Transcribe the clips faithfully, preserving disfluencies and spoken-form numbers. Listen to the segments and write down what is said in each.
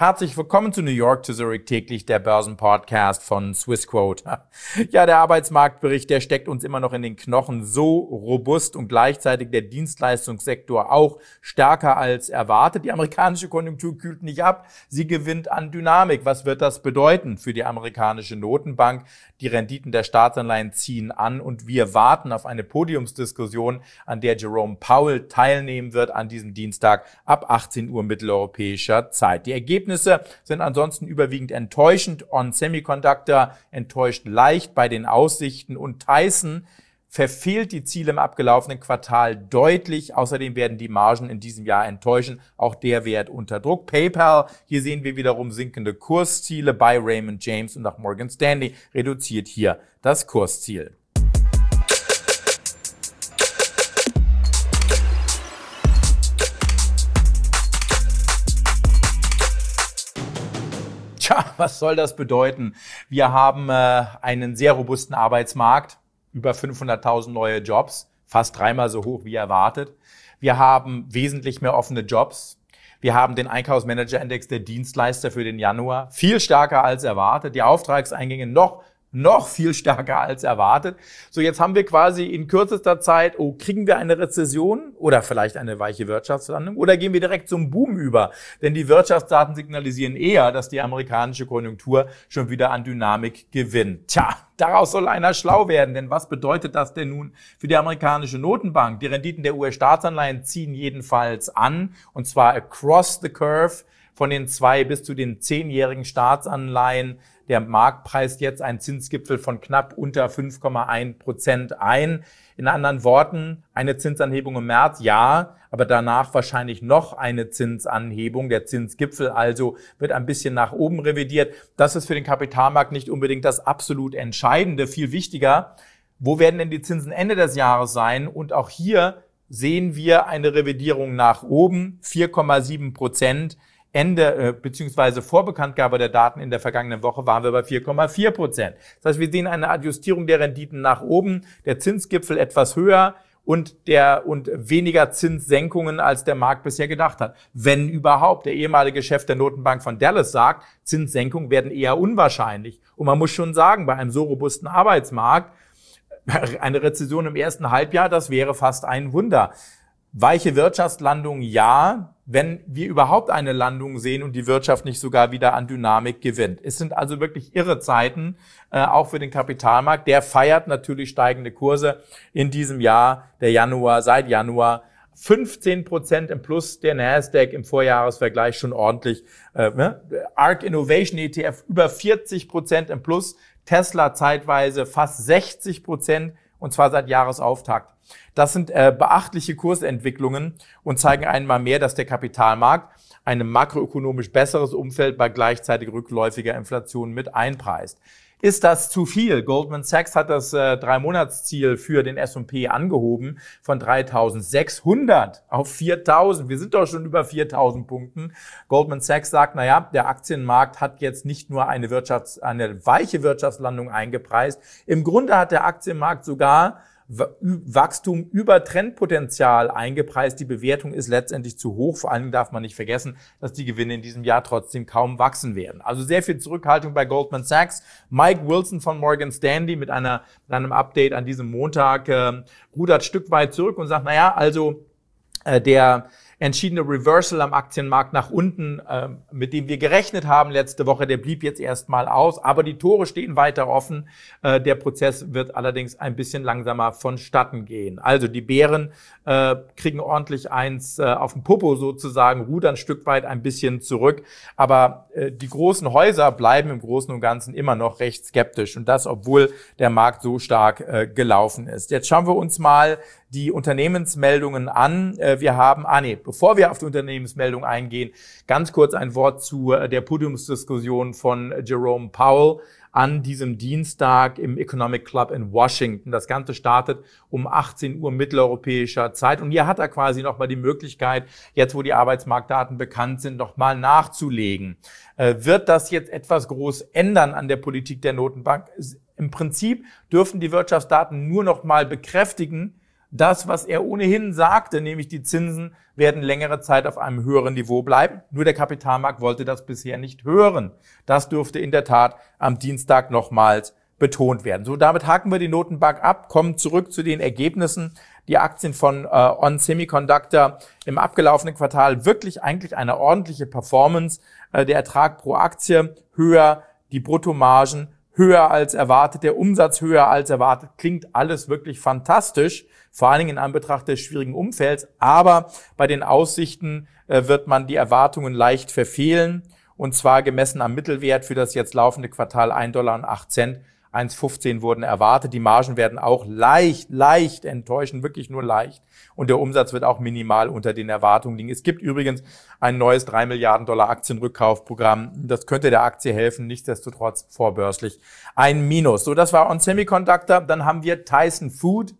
Herzlich willkommen zu New York to Zurich täglich, der Börsenpodcast von Swissquote. Ja, der Arbeitsmarktbericht, der steckt uns immer noch in den Knochen, so robust und gleichzeitig der Dienstleistungssektor auch stärker als erwartet. Die amerikanische Konjunktur kühlt nicht ab, sie gewinnt an Dynamik. Was wird das bedeuten für die amerikanische Notenbank? Die Renditen der Staatsanleihen ziehen an und wir warten auf eine Podiumsdiskussion, an der Jerome Powell teilnehmen wird an diesem Dienstag ab achtzehn Uhr mitteleuropäischer Zeit. Die Ergebnisse sind ansonsten überwiegend enttäuschend. On Semiconductor enttäuscht leicht bei den Aussichten und Tyson verfehlt die Ziele im abgelaufenen Quartal deutlich. Außerdem werden die Margen in diesem Jahr enttäuschen. Auch der Wert unter Druck. PayPal, hier sehen wir wiederum sinkende Kursziele bei Raymond James und auch Morgan Stanley reduziert hier das Kursziel. Tja, was soll das bedeuten? Wir haben äh, einen sehr robusten Arbeitsmarkt, über fünfhunderttausend neue Jobs, fast dreimal so hoch wie erwartet. Wir haben wesentlich mehr offene Jobs. Wir haben den Einkaufsmanager-Index der Dienstleister für den Januar, viel stärker als erwartet. Die Auftragseingänge noch noch viel stärker als erwartet. So, jetzt haben wir quasi in kürzester Zeit, oh, kriegen wir eine Rezession oder vielleicht eine weiche Wirtschaftslandung oder gehen wir direkt zum Boom über? Denn die Wirtschaftsdaten signalisieren eher, dass die amerikanische Konjunktur schon wieder an Dynamik gewinnt. Tja, daraus soll einer schlau werden, denn was bedeutet das denn nun für die amerikanische Notenbank? Die Renditen der U S-Staatsanleihen ziehen jedenfalls an, und zwar across the curve, von den zwei bis zu den zehnjährigen Staatsanleihen. Der Markt preist jetzt einen Zinsgipfel von knapp unter fünf Komma eins Prozent ein. In anderen Worten, eine Zinsanhebung im März, ja, aber danach wahrscheinlich noch eine Zinsanhebung. Der Zinsgipfel also wird ein bisschen nach oben revidiert. Das ist für den Kapitalmarkt nicht unbedingt das absolut Entscheidende. Viel wichtiger, wo werden denn die Zinsen Ende des Jahres sein? Und auch hier sehen wir eine Revidierung nach oben, vier Komma sieben Prozent. Ende äh, beziehungsweise vor Bekanntgabe der Daten in der vergangenen Woche waren wir bei vier Komma vier Prozent. Das heißt, wir sehen eine Adjustierung der Renditen nach oben, der Zinsgipfel etwas höher und der und weniger Zinssenkungen, als der Markt bisher gedacht hat. Wenn überhaupt. Der ehemalige Chef der Notenbank von Dallas sagt, Zinssenkungen werden eher unwahrscheinlich. Und man muss schon sagen, bei einem so robusten Arbeitsmarkt, eine Rezession im ersten Halbjahr, das wäre fast ein Wunder. Weiche Wirtschaftslandung, ja, wenn wir überhaupt eine Landung sehen und die Wirtschaft nicht sogar wieder an Dynamik gewinnt. Es sind also wirklich irre Zeiten, äh, auch für den Kapitalmarkt. Der feiert natürlich steigende Kurse in diesem Jahr, der Januar, seit Januar. fünfzehn Prozent im Plus, der Nasdaq im Vorjahresvergleich schon ordentlich. Äh, ne? ARK Innovation E T F über vierzig Prozent im Plus, Tesla zeitweise fast sechzig Prozent. Und zwar seit Jahresauftakt. Das sind äh, beachtliche Kursentwicklungen und zeigen einmal mehr, dass der Kapitalmarkt ein makroökonomisch besseres Umfeld bei gleichzeitig rückläufiger Inflation mit einpreist. Ist das zu viel? Goldman Sachs hat das äh, Drei-Monats-Ziel für den S und P angehoben von dreitausendsechshundert auf viertausend. Wir sind doch schon über viertausend Punkten. Goldman Sachs sagt, naja, der Aktienmarkt hat jetzt nicht nur eine Wirtschafts-, eine weiche Wirtschaftslandung eingepreist. Im Grunde hat der Aktienmarkt sogar Wachstum über Trendpotenzial eingepreist. Die Bewertung ist letztendlich zu hoch. Vor allen Dingen darf man nicht vergessen, dass die Gewinne in diesem Jahr trotzdem kaum wachsen werden. Also sehr viel Zurückhaltung bei Goldman Sachs. Mike Wilson von Morgan Stanley mit einer, mit einem Update an diesem Montag äh, rudert ein Stück weit zurück und sagt, naja, also äh, der entschiedene Reversal am Aktienmarkt nach unten, äh, mit dem wir gerechnet haben letzte Woche, der blieb jetzt erstmal aus. Aber die Tore stehen weiter offen. Äh, der Prozess wird allerdings ein bisschen langsamer vonstatten gehen. Also die Bären äh, kriegen ordentlich eins äh, auf den Popo sozusagen, rudern ein Stück weit ein bisschen zurück. Aber äh, die großen Häuser bleiben im Großen und Ganzen immer noch recht skeptisch. Und das, obwohl der Markt so stark äh, gelaufen ist. Jetzt schauen wir uns mal die Unternehmensmeldungen an. Wir haben, ah nee, bevor wir auf die Unternehmensmeldung eingehen, ganz kurz ein Wort zu der Podiumsdiskussion von Jerome Powell an diesem Dienstag im Economic Club in Washington. Das Ganze startet um achtzehn Uhr mitteleuropäischer Zeit. Und hier hat er quasi nochmal die Möglichkeit, jetzt wo die Arbeitsmarktdaten bekannt sind, nochmal nachzulegen. Äh, wird das jetzt etwas groß ändern an der Politik der Notenbank? Im Prinzip dürfen die Wirtschaftsdaten nur nochmal bekräftigen, das, was er ohnehin sagte, nämlich die Zinsen werden längere Zeit auf einem höheren Niveau bleiben. Nur der Kapitalmarkt wollte das bisher nicht hören. Das dürfte in der Tat am Dienstag nochmals betont werden. So, damit haken wir die Notenbank ab, kommen zurück zu den Ergebnissen. Die Aktien von äh, On Semiconductor im abgelaufenen Quartal wirklich eigentlich eine ordentliche Performance. Äh, der Ertrag pro Aktie höher, die Bruttomargen höher als erwartet, der Umsatz höher als erwartet. Klingt alles wirklich fantastisch, vor allen Dingen in Anbetracht des schwierigen Umfelds. Aber bei den Aussichten äh, wird man die Erwartungen leicht verfehlen. Und zwar gemessen am Mittelwert für das jetzt laufende Quartal ein Dollar und acht Cent. eins Komma fünfzehn wurden erwartet. Die Margen werden auch leicht, leicht enttäuschen, wirklich nur leicht. Und der Umsatz wird auch minimal unter den Erwartungen liegen. Es gibt übrigens ein neues drei Milliarden Dollar Aktienrückkaufprogramm. Das könnte der Aktie helfen, nichtsdestotrotz vorbörslich ein Minus. So, das war On Semiconductor. Dann haben wir Tyson Food.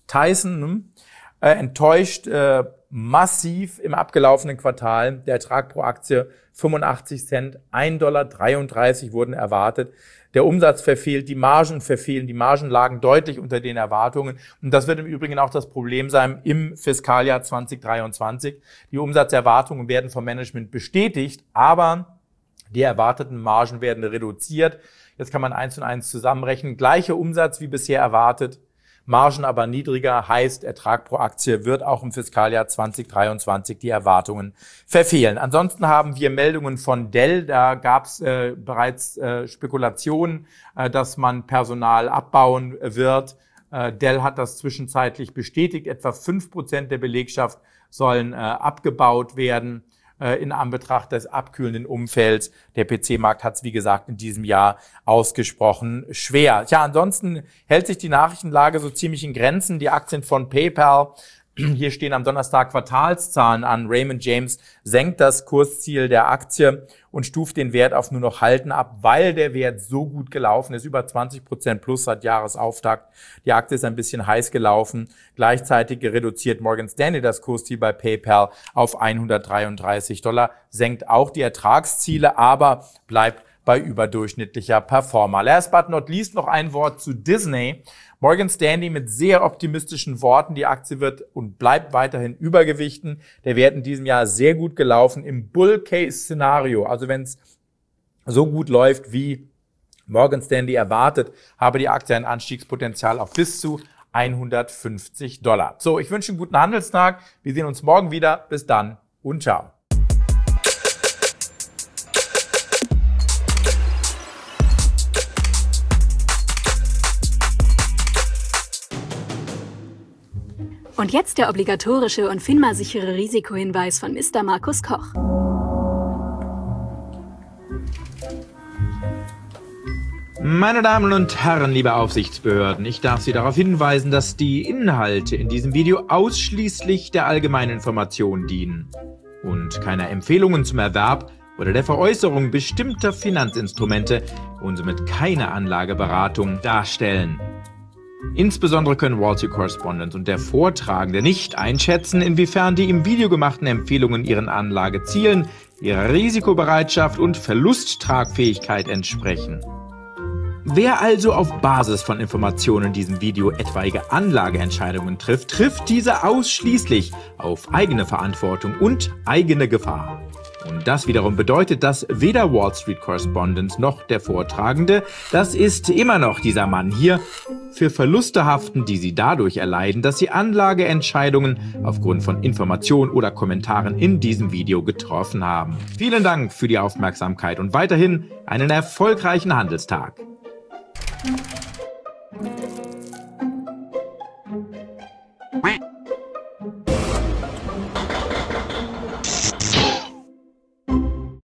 Tyson äh, enttäuscht äh, massiv im abgelaufenen Quartal. Der Ertrag pro Aktie fünfundachtzig Cent, ein Dollar dreiunddreißig wurden erwartet. Der Umsatz verfehlt, die Margen verfehlen, die Margen lagen deutlich unter den Erwartungen. Und das wird im Übrigen auch das Problem sein im Fiskaljahr zwanzig dreiundzwanzig. Die Umsatzerwartungen werden vom Management bestätigt, aber die erwarteten Margen werden reduziert. Jetzt kann man eins und eins zusammenrechnen. Gleicher Umsatz wie bisher erwartet, Margen aber niedriger, heißt Ertrag pro Aktie wird auch im Fiskaljahr zwanzig dreiundzwanzig die Erwartungen verfehlen. Ansonsten haben wir Meldungen von Dell. Da gab es äh, bereits äh, Spekulationen, äh, dass man Personal abbauen wird. Äh, Dell hat das zwischenzeitlich bestätigt. Etwa fünf Prozent der Belegschaft sollen äh, abgebaut werden. In Anbetracht des abkühlenden Umfelds. Der P C-Markt hat es, wie gesagt, in diesem Jahr ausgesprochen schwer. Tja, ansonsten hält sich die Nachrichtenlage so ziemlich in Grenzen. Die Aktien von PayPal, hier stehen am Donnerstag Quartalszahlen an. Raymond James senkt das Kursziel der Aktie und stuft den Wert auf nur noch halten ab, weil der Wert so gut gelaufen ist, über zwanzig Prozent plus seit Jahresauftakt. Die Aktie ist ein bisschen heiß gelaufen. Gleichzeitig reduziert Morgan Stanley das Kursziel bei PayPal auf hundertdreiunddreißig Dollar, senkt auch die Ertragsziele, aber bleibt bei überdurchschnittlicher Performer. Last but not least noch ein Wort zu Disney. Morgan Stanley mit sehr optimistischen Worten. Die Aktie wird und bleibt weiterhin übergewichten. Der Wert in diesem Jahr sehr gut gelaufen im Bull-Case-Szenario. Also wenn es so gut läuft, wie Morgan Stanley erwartet, habe die Aktie ein Anstiegspotenzial auf bis zu hundertfünfzig Dollar. So, ich wünsche einen guten Handelstag. Wir sehen uns morgen wieder. Bis dann und ciao. Und jetzt der obligatorische und FINMA-sichere Risikohinweis von Mister Markus Koch. Meine Damen und Herren, liebe Aufsichtsbehörden, ich darf Sie darauf hinweisen, dass die Inhalte in diesem Video ausschließlich der allgemeinen Information dienen und keine Empfehlungen zum Erwerb oder der Veräußerung bestimmter Finanzinstrumente und somit keine Anlageberatung darstellen. Insbesondere können Wall Street Correspondent und der Vortragende nicht einschätzen, inwiefern die im Video gemachten Empfehlungen ihren Anlagezielen, ihrer Risikobereitschaft und Verlusttragfähigkeit entsprechen. Wer also auf Basis von Informationen in diesem Video etwaige Anlageentscheidungen trifft, trifft diese ausschließlich auf eigene Verantwortung und eigene Gefahr. Und das wiederum bedeutet, dass weder Wall Street Correspondent noch der Vortragende, das ist immer noch dieser Mann hier, für Verluste haften, die sie dadurch erleiden, dass sie Anlageentscheidungen aufgrund von Informationen oder Kommentaren in diesem Video getroffen haben. Vielen Dank für die Aufmerksamkeit und weiterhin einen erfolgreichen Handelstag.